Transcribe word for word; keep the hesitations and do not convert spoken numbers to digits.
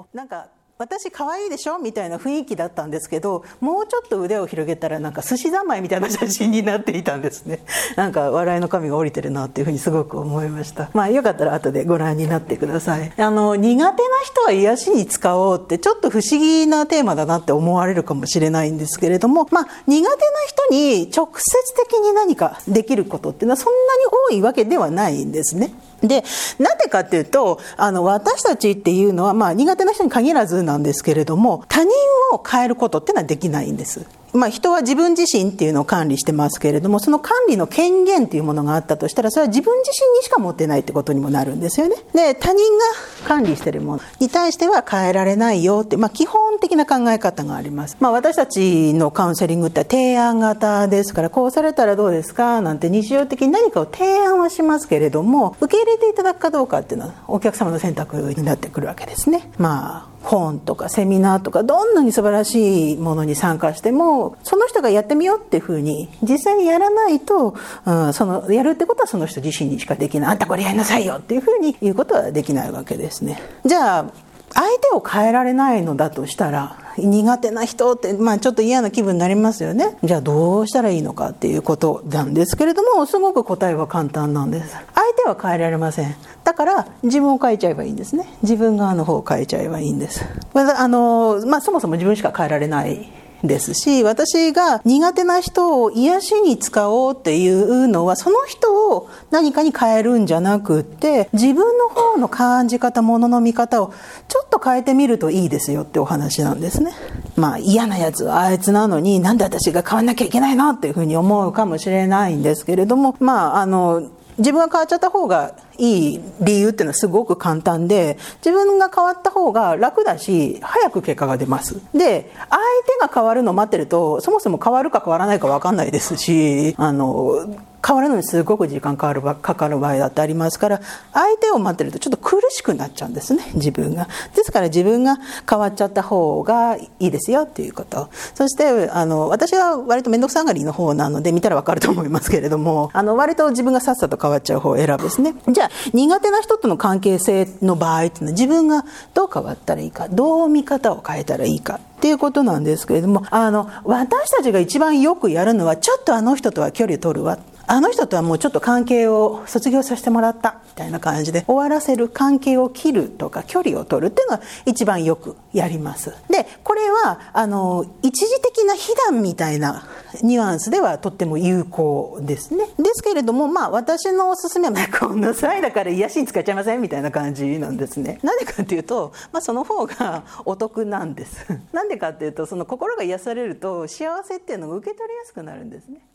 のなんか私可愛いでしょみたいな雰囲気だったんですけど、もうちょっと腕を広げたらなんか寿司三昧みたいな写真になっていたんですね。なんか笑いの神が降りてるなっていうふうにすごく思いました。まあよかったら後でご覧になってください。あの苦手な人は癒しに使おうってちょっと不思議なテーマだなって思われるかもしれないんですけれども、まあ苦手な人に直接的に何かできることっていうのはそんなに多いわけではないんですね。で、なんでかっていうと、あの、私たちっていうのは、まあ、苦手な人に限らずなんですけれども、他人を変えることってのはできないんです。まあ、人は自分自身っていうのを管理してますけれども、その管理の権限っていうものがあったとしたら、それは自分自身にしか持ってないってことにもなるんですよね。で、他人が管理しているものに対しては変えられないよって、まあ、基本的な考え方があります。まあ、私たちのカウンセリングって提案型ですから、こうされたらどうですかなんて日常的に何かを提案はしますけれども、受け入れていただくかどうかっていうのはお客様の選択になってくるわけですね。まあ本とかセミナーとかどんなに素晴らしいものに参加しても、その人がやってみようっていうふうに実際にやらないと、うん、そのやるってことはその人自身にしかできない。あんたこれやりなさいよっていうふうに言うことはできないわけですね。じゃあ相手を変えられないのだとしたら、苦手な人って、まあちょっと嫌な気分になりますよね。じゃあどうしたらいいのかっていうことなんですけれども、すごく答えは簡単なんです。相手は変えられません。だから自分を変えちゃえばいいんですね。自分側の方を変えちゃえばいいんです。あの、まあそもそも自分しか変えられないですし、私が苦手な人を癒しに使おうっていうのは、その人を何かに変えるんじゃなくって、自分の方の感じ方、ものの見方をちょっと変えてみるといいですよってお話なんですね。まあ嫌なやつはあいつなのに、なんで私が変わんなきゃいけないのっていうふうに思うかもしれないんですけれども、まああの自分が変わっちゃった方がいい理由っていうのはすごく簡単で、自分が変わった方が楽だし早く結果が出ます。で、相手が変わるのを待ってると、そもそも変わるか変わらないか分かんないですし、あの変わるのにすごく時間かかるかかる場合だってありますから、相手を待ってるとちょっと苦しくなっちゃうんですね、自分が。ですから自分が変わっちゃった方がいいですよっていうこと。そしてあの私は割と面倒くさがりの方なので、見たら分かると思いますけれども、あの割と自分がさっさと変わっちゃう方を選ぶですね。じゃあ苦手な人との関係性の場合っていうのは、自分がどう変わったらいいか、どう見方を変えたらいいかっていうことなんですけれども、あの私たちが一番よくやるのは、ちょっとあの人とは距離を取るわ、あの人とはもうちょっと関係を卒業させてもらったみたいな感じで終わらせる、関係を切るとか距離を取るっていうのが一番よくやります。で、これはあの一時的な避難みたいなニュアンスではとっても有効ですね。ですけれども、まあ私のおすすめは、こんな際だから癒しに使っちゃいませんみたいな感じなんですね。なんでかっていうと、まあその方がお得なんです。なんでかっていうと、その心が癒されると幸せっていうのが受け取りやすくなるんですね。